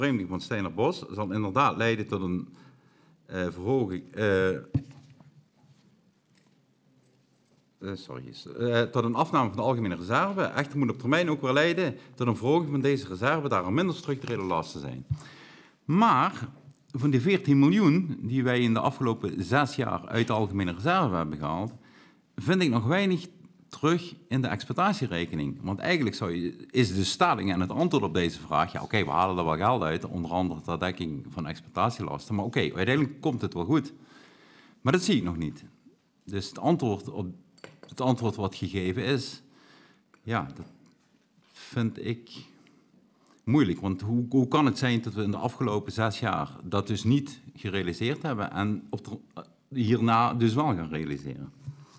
vervreemding van Steinerbos zal inderdaad leiden tot een verhoging... tot een afname van de algemene reserve. Echter moet op termijn ook weer leiden tot een verhoging van deze reserve, daar er minder structurele lasten zijn. Maar van die 14 miljoen die wij in de afgelopen 6 jaar uit de algemene reserve hebben gehaald, vind ik nog weinig terug in de exploitatierekening. Want eigenlijk is de stelling en het antwoord op deze vraag, ja oké, we halen er wel geld uit, onder andere ter dekking van exploitatielasten, maar oké, uiteindelijk komt het wel goed. Maar dat zie ik nog niet. Dus het antwoord wat gegeven is, ja, dat vind ik moeilijk. Want hoe kan het zijn dat we in de afgelopen 6 jaar dat dus niet gerealiseerd hebben en hierna dus wel gaan realiseren?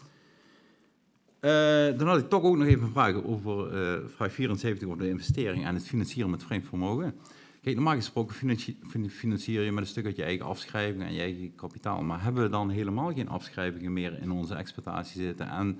Dan had ik toch ook nog even een vraag over vraag 74 over de investering en het financieren met vreemd vermogen. Kijk, normaal gesproken financier je met een stuk uit je eigen afschrijvingen en je eigen kapitaal. Maar hebben we dan helemaal geen afschrijvingen meer in onze exploitatie zitten? En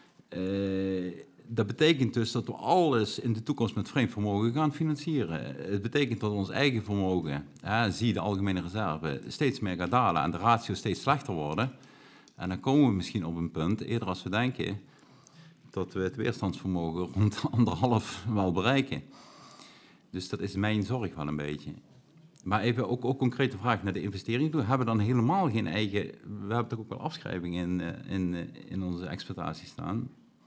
dat betekent dus dat we alles in de toekomst met vreemd vermogen gaan financieren. Het betekent dat ons eigen vermogen, zie de algemene reserve, steeds meer gaat dalen en de ratio steeds slechter worden. En dan komen we misschien op een punt, eerder als we denken, dat we het weerstandsvermogen rond 1,5 wel bereiken. Dus dat is mijn zorg wel een beetje. Maar even ook concrete vraag naar de investering toe. Hebben we dan helemaal geen eigen... We hebben toch ook wel afschrijvingen in onze exploitatie staan.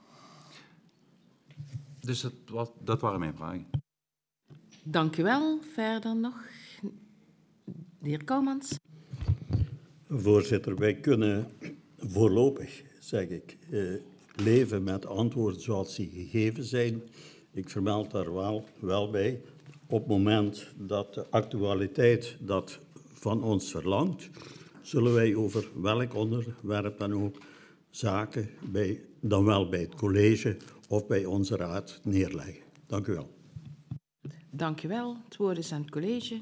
Dus dat waren mijn vragen. Dank u wel. Verder nog? De heer Kouwmans. Voorzitter, wij kunnen voorlopig, zeg ik, leven met antwoorden zoals die gegeven zijn. Ik vermeld daar wel bij. Op het moment dat de actualiteit dat van ons verlangt, zullen wij over welk onderwerp dan ook zaken dan wel bij het college of bij onze raad neerleggen. Dank u wel. Dank u wel. Het woord is aan het college.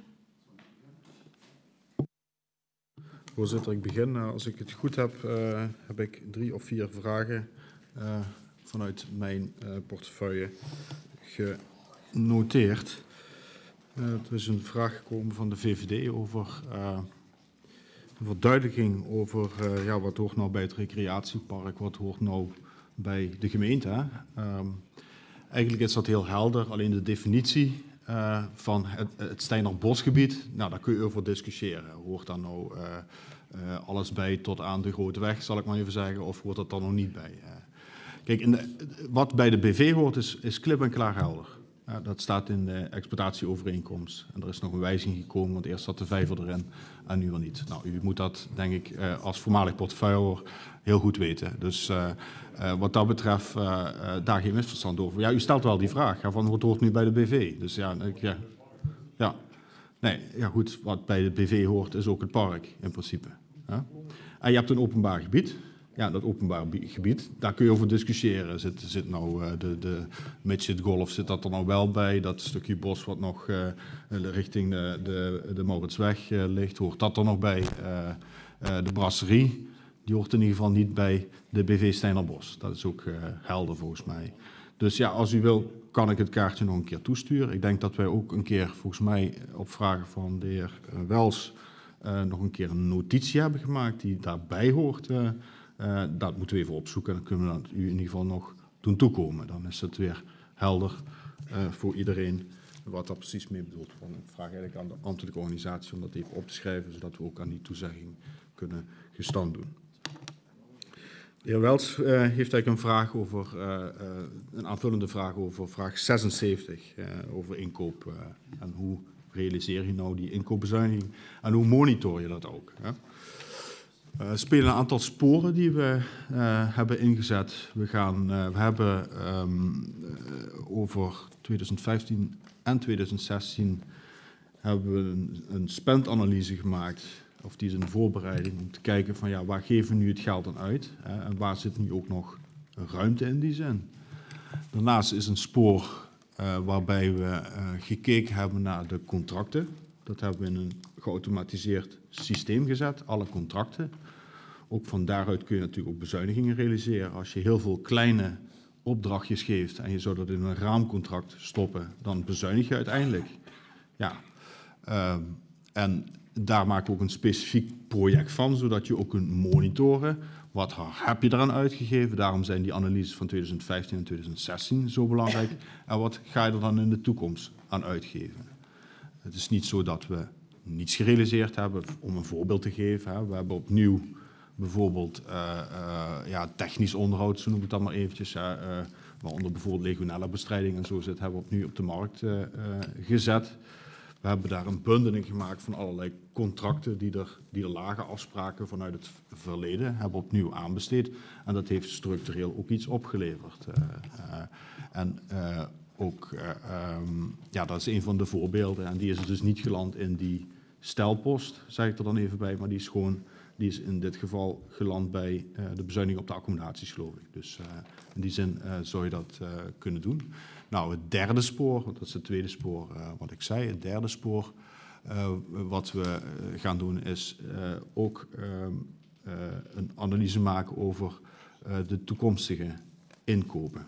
Voorzitter, ik begin. Als ik het goed heb, heb ik 3 of 4 vragen vanuit mijn portefeuille genoteerd. Er is een vraag gekomen van de VVD over een verduidelijking over wat hoort nou bij het recreatiepark, wat hoort nou bij de gemeente. Eigenlijk is dat heel helder, alleen de definitie van het Steinerbosgebied, nou, daar kun je over discussiëren. Hoort daar nou alles bij tot aan de Grote Weg, zal ik maar even zeggen, of hoort dat dan nog niet bij? Kijk, wat bij de BV hoort is klip en klaar helder. Dat staat in de exploitatieovereenkomst. En er is nog een wijziging gekomen, want eerst zat de vijver erin en nu wel niet. Nou, u moet dat, denk ik, als voormalig portefeuillehouder heel goed weten. Dus wat dat betreft, daar geen misverstand over. Ja, u stelt wel die vraag, van wat hoort nu bij de BV? Dus goed, wat bij de BV hoort is ook het park, in principe. Ja? En je hebt een openbaar gebied. Ja, dat openbaar gebied, daar kun je over discussiëren. Zit nou de midget golf, zit dat er nou wel bij? Dat stukje bos wat nog richting de Mauritsweg ligt, hoort dat er nog bij? De brasserie, die hoort in ieder geval niet bij de BV Steinerbos. Dat is ook helder volgens mij. Dus ja, als u wil, kan ik het kaartje nog een keer toesturen. Ik denk dat wij ook een keer, volgens mij op vragen van de heer Wels, nog een keer een notitie hebben gemaakt die daarbij hoort. Dat moeten we even opzoeken en dan kunnen we dat u in ieder geval nog doen toekomen. Dan is het weer helder voor iedereen wat daar precies mee bedoeld wordt. Ik vraag eigenlijk aan de ambtelijke organisatie om dat even op te schrijven, zodat we ook aan die toezegging kunnen gestand doen. De heer Wels heeft eigenlijk een vraag over, een aanvullende vraag over vraag 76, over inkoop. En hoe realiseer je nou die inkoopbezuiniging en hoe monitor je dat ook? Hè? Er spelen een aantal sporen die we hebben ingezet. We hebben over 2015 en 2016 hebben we een spendanalyse gemaakt, of die is in voorbereiding, om te kijken van ja, waar geven we nu het geld aan uit en waar zit nu ook nog ruimte in die zin. Daarnaast is een spoor waarbij we gekeken hebben naar de contracten. Dat hebben we in een geautomatiseerd systeem gezet, alle contracten. Ook van daaruit kun je natuurlijk ook bezuinigingen realiseren. Als je heel veel kleine opdrachtjes geeft en je zou dat in een raamcontract stoppen, dan bezuinig je uiteindelijk. Ja. En daar maken we ook een specifiek project van, zodat je ook kunt monitoren. Wat heb je eraan uitgegeven? Daarom zijn die analyses van 2015 en 2016 zo belangrijk. En wat ga je er dan in de toekomst aan uitgeven? Het is niet zo dat we niets gerealiseerd hebben. Om een voorbeeld te geven, we hebben opnieuw bijvoorbeeld technisch onderhoud, zo noem ik dat maar eventjes, waaronder bijvoorbeeld legionella-bestrijding en zo zit, hebben we opnieuw op de markt gezet. We hebben daar een bundeling gemaakt van allerlei contracten die er lagen, afspraken vanuit het verleden, hebben opnieuw aanbesteed. En dat heeft structureel ook iets opgeleverd. Dat is een van de voorbeelden. En die is dus niet geland in die stijlpost, zeg ik er dan even bij, maar die is in dit geval geland bij de bezuiniging op de accommodaties, geloof ik. Dus in die zin zou je dat kunnen doen. Nou, het derde spoor, want dat is het tweede spoor wat ik zei, het derde spoor wat we gaan doen is ook een analyse maken over de toekomstige inkopen.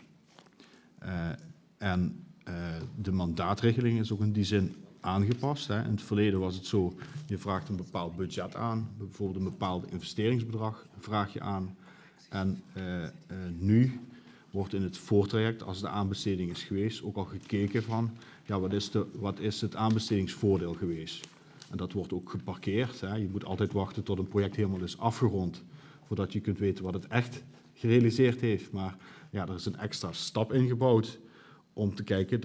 De mandaatregeling is ook in die zin aangepast. Hè. In het verleden was het zo, je vraagt een bepaald budget aan, bijvoorbeeld een bepaald investeringsbedrag vraag je aan. En nu wordt in het voortraject, als de aanbesteding is geweest, ook al gekeken van, ja, wat is het aanbestedingsvoordeel geweest? En dat wordt ook geparkeerd. Hè. Je moet altijd wachten tot een project helemaal is afgerond, voordat je kunt weten wat het echt gerealiseerd heeft. Maar ja, er is een extra stap ingebouwd om te kijken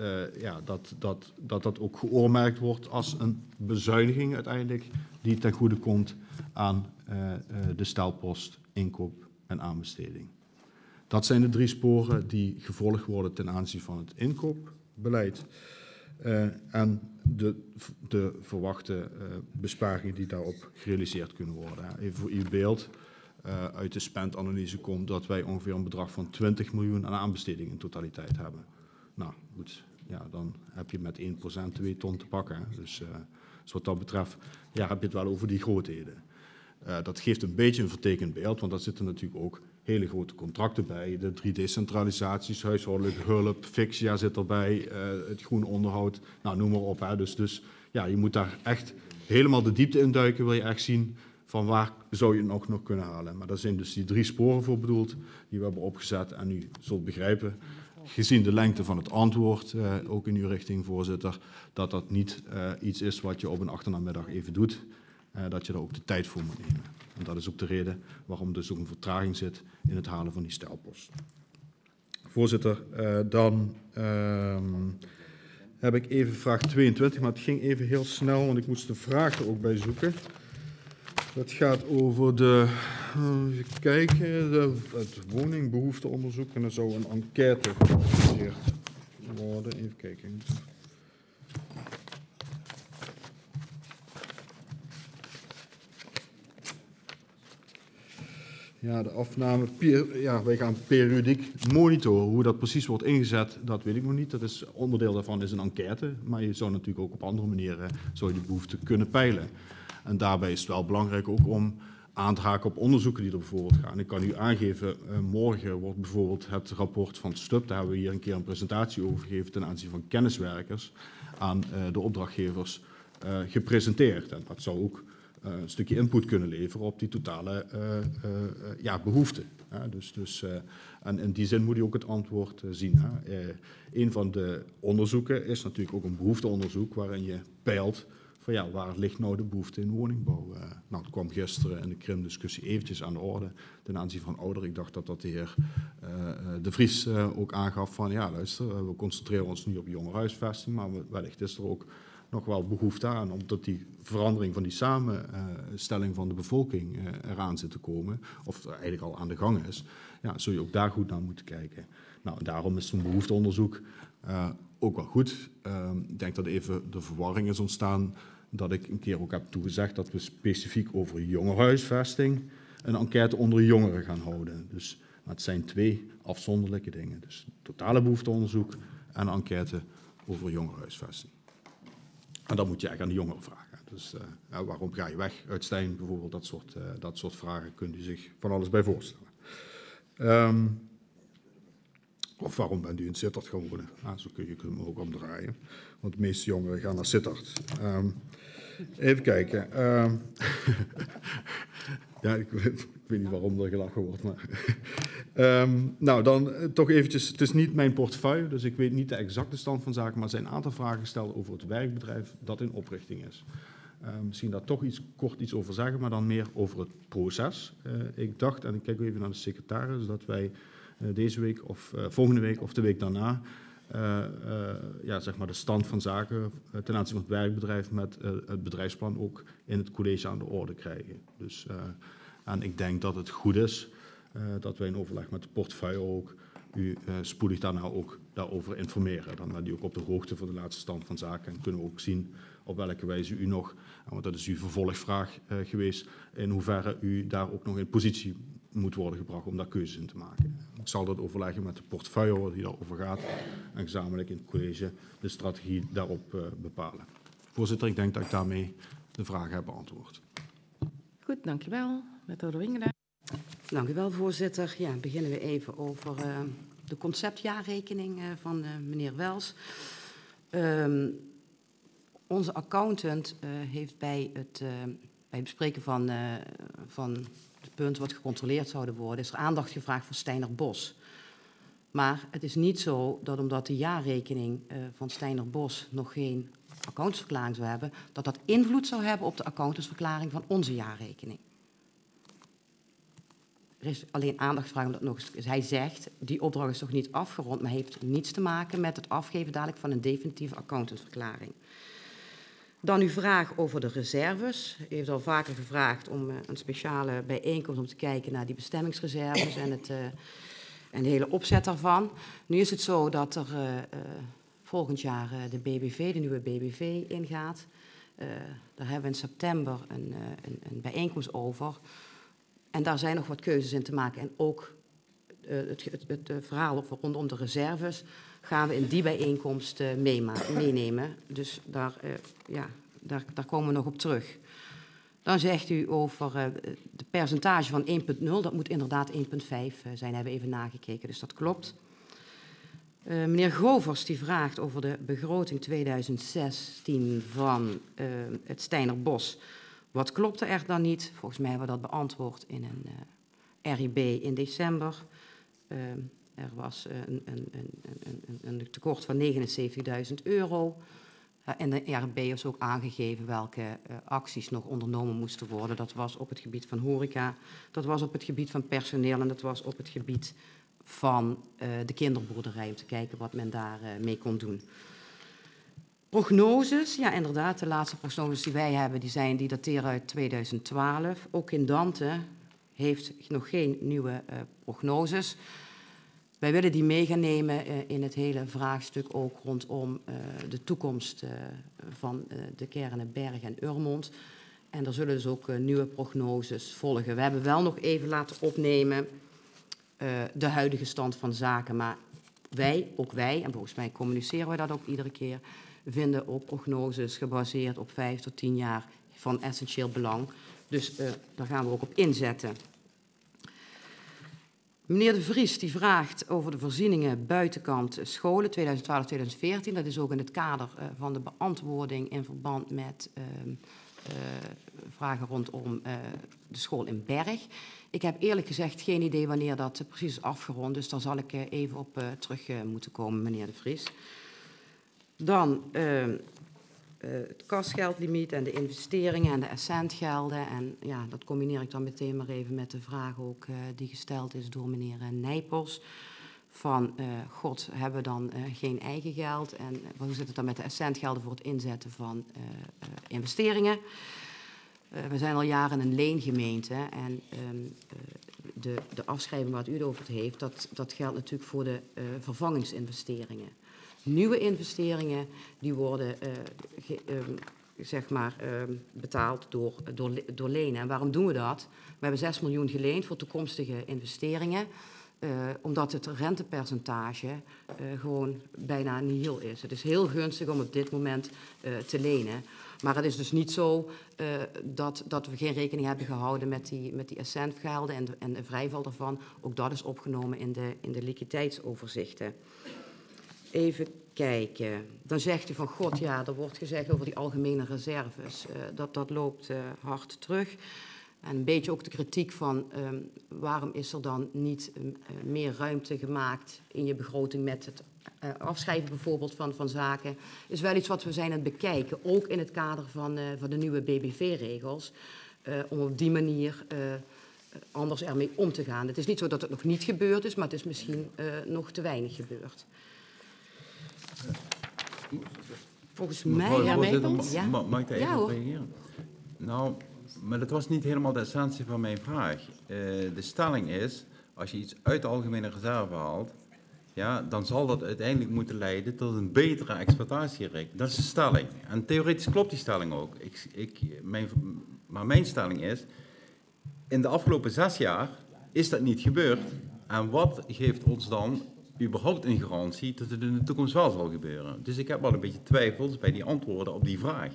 dat ook geoormerkt wordt als een bezuiniging uiteindelijk die ten goede komt aan de stijlpost, inkoop en aanbesteding. Dat zijn de 3 sporen die gevolgd worden ten aanzien van het inkoopbeleid en de verwachte besparingen die daarop gerealiseerd kunnen worden. Even voor uw beeld, uit de spendanalyse komt dat wij ongeveer een bedrag van 20 miljoen aan aanbesteding in totaliteit hebben. Nou goed, ja, dan heb je met 1% 2 ton te pakken. Hè. Dus wat dat betreft heb je het wel over die grootheden. Dat geeft een beetje een vertekend beeld, want daar zitten natuurlijk ook hele grote contracten bij. De 3 decentralisaties, huishoudelijke hulp, Fixia zit erbij, het groen onderhoud, nou, noem maar op. Hè. Dus ja, je moet daar echt helemaal de diepte in duiken, wil je echt zien van waar zou je het nog kunnen halen. Maar daar zijn dus die 3 sporen voor bedoeld, die we hebben opgezet. En u zult begrijpen, gezien de lengte van het antwoord, ook in uw richting, voorzitter, dat niet iets is wat je op een achtermiddag even doet. Dat je daar ook de tijd voor moet nemen. En dat is ook de reden waarom dus ook een vertraging zit in het halen van die stijlpost. Voorzitter, dan heb ik even vraag 22, maar het ging even heel snel, want ik moest de vraag er ook bij zoeken. Dat gaat over even kijken, het woningbehoefteonderzoek en er zou een enquête georganiseerd worden. Even kijken. Ja, de afname, wij gaan periodiek monitoren. Hoe dat precies wordt ingezet, dat weet ik nog niet. Dat is, onderdeel daarvan is een enquête, maar je zou natuurlijk ook op andere manieren zou je de behoefte kunnen peilen. En daarbij is het wel belangrijk ook om aan te haken op onderzoeken die er bijvoorbeeld gaan. Ik kan u aangeven, morgen wordt bijvoorbeeld het rapport van STUP, daar hebben we hier een keer een presentatie over gegeven ten aanzien van kenniswerkers aan de opdrachtgevers gepresenteerd. En dat zou ook een stukje input kunnen leveren op die totale behoeften. En in die zin moet je ook het antwoord zien. Een van de onderzoeken is natuurlijk ook een behoefteonderzoek waarin je peilt van waar ligt nou de behoefte in woningbouw. Dat kwam gisteren in de Krim-discussie eventjes aan de orde ten aanzien van ouderen. Ik dacht dat de heer De Vries ook aangaf van luister, we concentreren ons nu op jongerenhuisvesting, maar wellicht is er ook nog wel behoefte aan, omdat die verandering van die samenstelling van de bevolking eraan zit te komen, of eigenlijk al aan de gang is, zul je ook daar goed naar moeten kijken. Nou, daarom is zo'n behoefteonderzoek ook wel goed. Ik denk dat even de verwarring is ontstaan dat ik een keer ook heb toegezegd dat we specifiek over jongerenhuisvesting een enquête onder jongeren gaan houden. Dus het zijn 2 afzonderlijke dingen. Dus totale behoefteonderzoek en een enquête over jongerenhuisvesting. En dan moet je echt aan de jongeren vragen. Dus waarom ga je weg uit Stijn bijvoorbeeld? Dat soort vragen kunt u zich van alles bij voorstellen. Of waarom bent u in Sittard gaan wonen? Zo kun je hem ook omdraaien. Want de meeste jongeren gaan naar Sittard. Even kijken. Ja, ik weet niet waarom er gelachen wordt. Maar nou, dan toch eventjes. Het is niet mijn portefeuille, dus ik weet niet de exacte stand van zaken. Maar er zijn een aantal vragen gesteld over het werkbedrijf dat in oprichting is. Misschien daar toch kort iets over zeggen, maar dan meer over het proces. Ik dacht, en ik kijk even naar de secretaris, dat wij deze week of volgende week of de week daarna zeg maar de stand van zaken ten aanzien van het werkbedrijf met het bedrijfsplan ook in het college aan de orde krijgen. Dus, en ik denk dat het goed is dat wij in overleg met de portefeuille ook u spoedig daarna ook daarover informeren. Dan bent u ook op de hoogte van de laatste stand van zaken en kunnen we ook zien op welke wijze u nog, want dat is uw vervolgvraag geweest, in hoeverre u daar ook nog in positie moet worden gebracht om daar keuzes in te maken. Ik zal dat overleggen met de portefeuille die daarover gaat en gezamenlijk in het college de strategie daarop bepalen. Voorzitter, ik denk dat ik daarmee de vragen heb beantwoord. Goed, dankjewel. Wethouder Wingedaar. Dank u wel, voorzitter. Ja, beginnen we even over de conceptjaarrekening van meneer Wels. Onze accountant heeft bij het bespreken van het punt wat gecontroleerd zouden worden, is er aandacht gevraagd voor Steiner Bos. Maar het is niet zo dat omdat de jaarrekening van Steiner Bos nog geen accountantsverklaring zou hebben, dat dat invloed zou hebben op de accountantsverklaring van onze jaarrekening. Er is alleen aandacht gevraagd omdat nog eens. Hij zegt, die opdracht is nog niet afgerond, maar heeft niets te maken met het afgeven dadelijk van een definitieve accountantsverklaring. Dan uw vraag over de reserves. U heeft al vaker gevraagd om een speciale bijeenkomst om te kijken naar die bestemmingsreserves en de hele opzet daarvan. Nu is het zo dat er volgend jaar de nieuwe BBV ingaat. Daar hebben we in september een bijeenkomst over. En daar zijn nog wat keuzes in te maken. En ook het verhaal rondom de reserves gaan we in die bijeenkomst meenemen. Dus daar komen we nog op terug. Dan zegt u over de percentage van 1,0. Dat moet inderdaad 1,5 zijn. Hebben we even nagekeken, dus dat klopt. Meneer Govers die vraagt over de begroting 2016 van het Steiner Bos. Wat klopte er dan niet? Volgens mij hebben we dat beantwoord in een RIB in december. Er was een tekort van €79.000. En de RIB is ook aangegeven welke acties nog ondernomen moesten worden. Dat was op het gebied van horeca, dat was op het gebied van personeel en dat was op het gebied van de kinderboerderij, om te kijken wat men daar mee kon doen. Prognoses, ja inderdaad, de laatste prognoses die wij hebben, die dateren uit 2012. Ook Kindante heeft nog geen nieuwe prognoses. Wij willen die mee gaan nemen in het hele vraagstuk ook rondom de toekomst van de kernen Berg en Urmond. En er zullen dus ook nieuwe prognoses volgen. We hebben wel nog even laten opnemen de huidige stand van zaken. Maar wij, en volgens mij communiceren we dat ook iedere keer, vinden ook prognoses gebaseerd op 5 tot 10 jaar van essentieel belang. Dus daar gaan we ook op inzetten. Meneer De Vries die vraagt over de voorzieningen buitenkant scholen 2012-2014. Dat is ook in het kader van de beantwoording in verband met vragen rondom de school in Berg. Ik heb eerlijk gezegd geen idee wanneer dat precies is afgerond. Dus daar zal ik even op terug moeten komen, meneer De Vries. Dan het kasgeldlimiet en de investeringen en de essentgelden. En ja, dat combineer ik dan meteen maar even met de vraag ook die gesteld is door meneer Nijpels. Van, god, hebben we dan geen eigen geld? En hoe zit het dan met de essentgelden voor het inzetten van investeringen? We zijn al jaren een leengemeente en de afschrijving waar u het over heeft, dat geldt natuurlijk voor de vervangingsinvesteringen. Nieuwe investeringen die worden betaald door lenen. En waarom doen we dat? We hebben 6 miljoen geleend voor toekomstige investeringen. omdat het rentepercentage gewoon bijna nihil is. Het is heel gunstig om op dit moment te lenen. Maar het is dus niet zo dat we geen rekening hebben gehouden met die essentgelden en de vrijval daarvan. Ook dat is opgenomen in de liquiditeitsoverzichten. Even kijken. Dan zegt u van god, ja, er wordt gezegd over die algemene reserves. Dat loopt hard terug. En een beetje ook de kritiek van waarom is er dan niet meer ruimte gemaakt in je begroting met het afschrijven bijvoorbeeld van zaken. Is wel iets wat we zijn aan het bekijken, ook in het kader van de nieuwe BBV-regels. Om op die manier anders ermee om te gaan. Het is niet zo dat het nog niet gebeurd is, maar het is misschien nog te weinig gebeurd. Volgens mij... Mevrouw de voorzitter, Ja. mag ik daar even Ja, op hoor. reageren? Nou, maar dat was niet helemaal de essentie van mijn vraag. De stelling is, als je iets uit de algemene reserve haalt, ja, dan zal dat uiteindelijk moeten leiden tot een betere exploitatierekening. Dat is de stelling. En theoretisch klopt die stelling ook. Maar mijn stelling is, in de afgelopen 6 jaar is dat niet gebeurd. En wat geeft ons dan überhaupt een garantie dat het in de toekomst wel zal gebeuren? Dus ik heb wel een beetje twijfels bij die antwoorden op die vraag.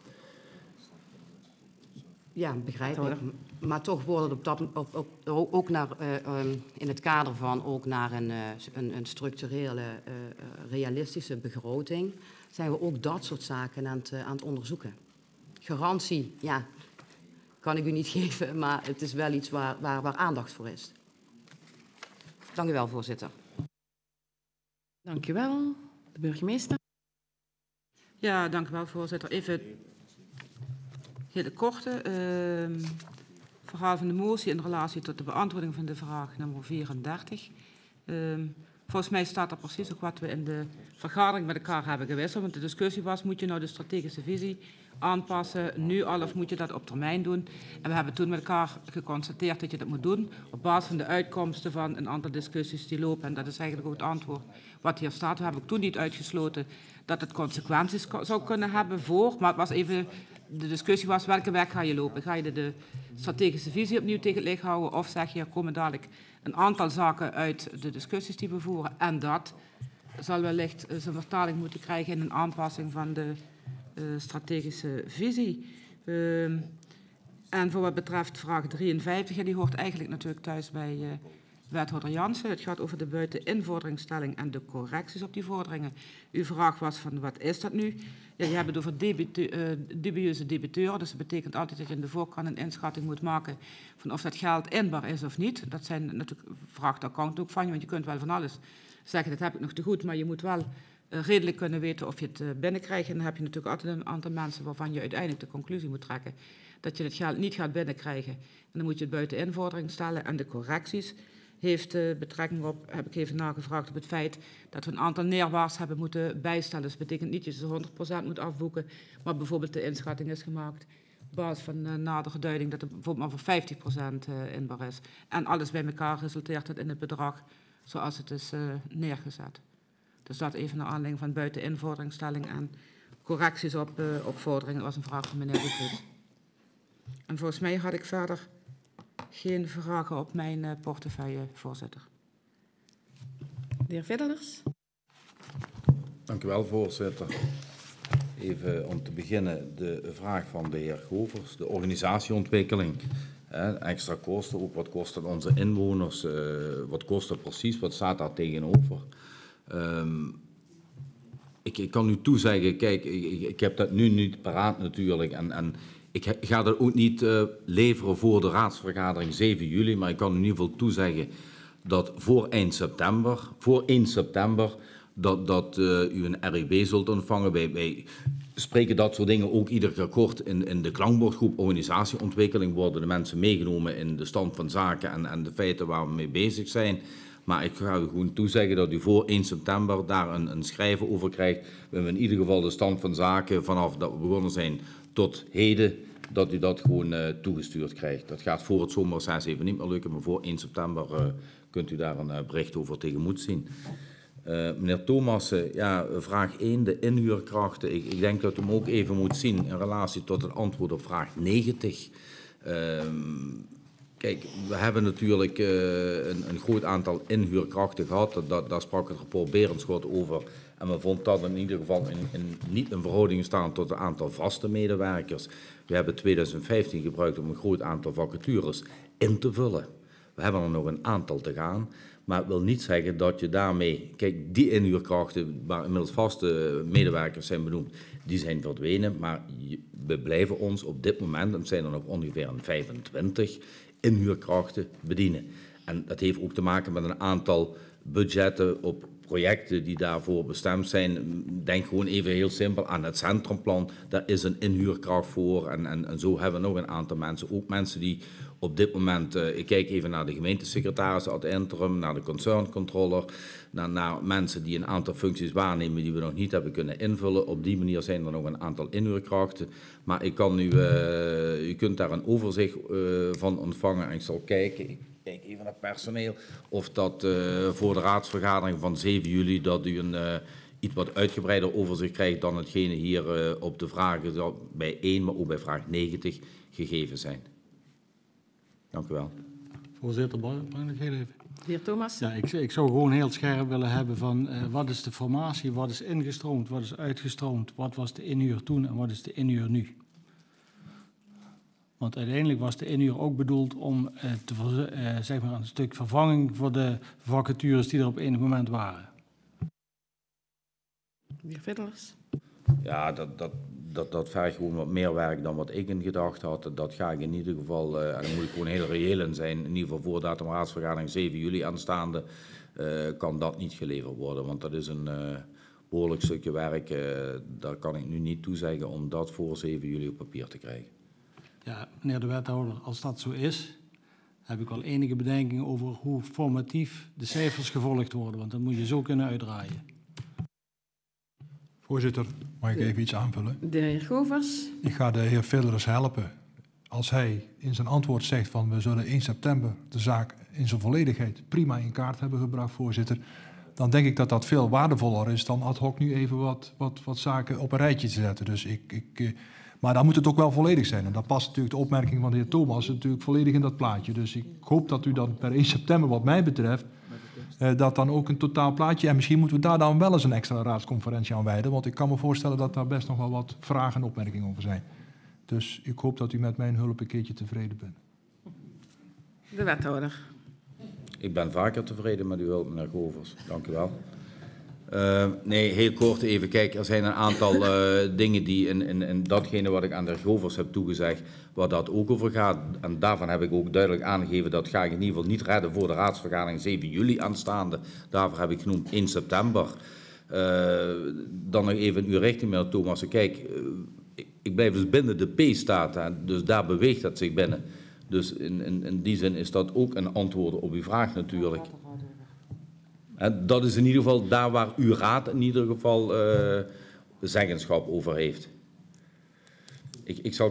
Ja, begrijp ik. Maar toch wordt het ook naar, in het kader van ook naar een structurele, realistische begroting, zijn we ook dat soort zaken aan het onderzoeken. Garantie, ja, kan ik u niet geven, maar het is wel iets waar aandacht voor is. Dank u wel, voorzitter. Dank u wel. De burgemeester. Ja, dank u wel, voorzitter. Even hele korte verhaal van de motie in relatie tot de beantwoording van de vraag nummer 34. Volgens mij staat er precies ook wat we in de vergadering met elkaar hebben gewisseld. Want de discussie was, moet je nou de strategische visie aanpassen nu al of moet je dat op termijn doen? En we hebben toen met elkaar geconstateerd dat je dat moet doen op basis van de uitkomsten van een aantal discussies die lopen. En dat is eigenlijk ook het antwoord wat hier staat. We hebben ook toen niet uitgesloten dat het consequenties zou kunnen hebben voor, maar het was even, de discussie was welke weg ga je lopen? Ga je de strategische visie opnieuw tegen het licht houden of zeg je er komen dadelijk een aantal zaken uit de discussies die we voeren en dat zal wellicht zijn vertaling moeten krijgen in een aanpassing van de strategische visie. En voor wat betreft vraag 53, ja, die hoort eigenlijk natuurlijk thuis bij wethouder Jansen. Het gaat over de buiteninvorderingstelling en de correcties op die vorderingen. Uw vraag was van wat is dat nu? Ja, je hebt het over dubieuze debiteuren. Dus dat betekent altijd dat je in de voorkant een inschatting moet maken van of dat geld inbaar is of niet. Dat zijn natuurlijk, vraagt de accountant ook van je, want je kunt wel van alles zeggen, dat heb ik nog te goed, maar je moet wel redelijk kunnen weten of je het binnenkrijgt. En dan heb je natuurlijk altijd een aantal mensen waarvan je uiteindelijk de conclusie moet trekken dat je het geld niet gaat binnenkrijgen. En dan moet je het buiten invordering stellen. En de correcties heeft betrekking op, heb ik even nagevraagd, op het feit dat we een aantal neerwaarts hebben moeten bijstellen. Dus dat betekent niet dat je ze 100% moet afboeken, maar bijvoorbeeld de inschatting is gemaakt op basis van nadere duiding dat het bijvoorbeeld maar voor 50% inbaar is. En alles bij elkaar resulteert het in het bedrag zoals het is neergezet. Dus dat even naar aanleiding van buiteninvorderingstelling en correcties op vorderingen. Dat was een vraag van meneer De Vries. En volgens mij had ik verder geen vragen op mijn portefeuille, voorzitter. De heer Viddelers. Dank u wel, voorzitter. Even om te beginnen de vraag van de heer Govers, de organisatieontwikkeling. Extra kosten, ook wat kost het onze inwoners, wat kost het precies, wat staat daar tegenover? Ik kan u toezeggen, kijk, ik heb dat nu niet paraat natuurlijk en ik ga dat ook niet leveren voor de raadsvergadering 7 juli, maar ik kan u in ieder geval toezeggen dat voor 1 september dat u een RIB zult ontvangen. Wij spreken dat soort dingen ook iedere keer kort in de klankbordgroep organisatieontwikkeling. Worden de mensen meegenomen in de stand van zaken en de feiten waar we mee bezig zijn. Maar ik ga u gewoon toezeggen dat u voor 1 september daar een schrijven over krijgt. We hebben in ieder geval de stand van zaken vanaf dat we begonnen zijn tot heden, dat u dat gewoon toegestuurd krijgt. Dat gaat voor het zomerreces even niet meer lukken, maar voor 1 september kunt u daar een bericht over tegemoet zien. Meneer Thomassen, ja, vraag 1, de inhuurkrachten. Ik denk dat u hem ook even moet zien in relatie tot het antwoord op vraag 90. Kijk, we hebben natuurlijk een groot aantal inhuurkrachten gehad. Daar sprak het rapport Berenschot over. En we vonden dat in ieder geval niet in verhouding staan tot het aantal vaste medewerkers. We hebben 2015 gebruikt om een groot aantal vacatures in te vullen. We hebben er nog een aantal te gaan. Maar het wil niet zeggen dat je daarmee... Kijk, die inhuurkrachten waar inmiddels vaste medewerkers zijn benoemd, die zijn verdwenen. Maar we blijven ons op dit moment, het zijn er nog ongeveer 25 inhuurkrachten, bedienen. En dat heeft ook te maken met een aantal budgetten op projecten die daarvoor bestemd zijn. Denk gewoon even heel simpel aan het centrumplan. Daar is een inhuurkracht voor. En zo hebben we nog een aantal mensen. Ook mensen die op dit moment... ik kijk even naar de gemeentesecretaris ad interim, naar de concerncontroller, naar mensen die een aantal functies waarnemen die we nog niet hebben kunnen invullen. Op die manier zijn er nog een aantal inhuurkrachten. Maar ik kan u kunt daar een overzicht van ontvangen en ik zal kijken... Kijk even naar personeel, of dat voor de raadsvergadering van 7 juli... dat u een iets wat uitgebreider overzicht krijgt dan hetgene hier op de vragen bij 1, maar ook bij vraag 90 gegeven zijn. Dank u wel. Voorzitter, mag ik heel even? De heer Thomas? Ja, ik zou gewoon heel scherp willen hebben van wat is de formatie, wat is ingestroomd, wat is uitgestroomd, wat was de inhuur toen en wat is de inhuur nu? Want uiteindelijk was de inhuur ook bedoeld om zeg maar een stuk vervanging voor de vacatures die er op enig moment waren. De heer Vidders? Ja, dat vergt gewoon wat meer werk dan wat ik in gedacht had. Dat ga ik in ieder geval, en dan moet ik gewoon heel reëel in zijn, in ieder geval voor datum raadsvergadering 7 juli aanstaande, kan dat niet geleverd worden. Want dat is een behoorlijk stukje werk. Daar kan ik nu niet toezeggen om dat voor 7 juli op papier te krijgen. Ja, meneer de wethouder, als dat zo is, heb ik wel enige bedenkingen over hoe formatief de cijfers gevolgd worden. Want dat moet je zo kunnen uitdraaien. Voorzitter, mag ik even iets aanvullen? De heer Govers? Ik ga de heer Villers helpen. Als hij in zijn antwoord zegt van we zullen 1 september de zaak in zijn volledigheid prima in kaart hebben gebracht, voorzitter, dan denk ik dat dat veel waardevoller is dan ad hoc nu even wat zaken op een rijtje te zetten. Dus maar dan moet het ook wel volledig zijn. En dan past natuurlijk de opmerking van de heer Thomas natuurlijk volledig in dat plaatje. Dus ik hoop dat u dan per 1 september wat mij betreft dat dan ook een totaal plaatje... En misschien moeten we daar dan wel eens een extra raadsconferentie aan wijden. Want ik kan me voorstellen dat daar best nog wel wat vragen en opmerkingen over zijn. Dus ik hoop dat u met mijn hulp een keertje tevreden bent. De wethouder? Ik ben vaker tevreden met uw hulp, meneer Govers. Dank u wel. Nee, heel kort even. Kijk, er zijn een aantal dingen die in datgene wat ik aan de heer Govers heb toegezegd, waar dat ook over gaat. En daarvan heb ik ook duidelijk aangegeven dat ga ik in ieder geval niet redden voor de raadsvergadering 7 juli aanstaande. Daarvoor heb ik genoemd 1 september. Dan nog even in uw richting, meneer Thomas. Kijk, ik blijf dus binnen de P-staat, dus daar beweegt het zich binnen. Dus in die zin is dat ook een antwoord op uw vraag natuurlijk. Dat is in ieder geval daar waar uw raad in ieder geval zeggenschap over heeft. Ik zal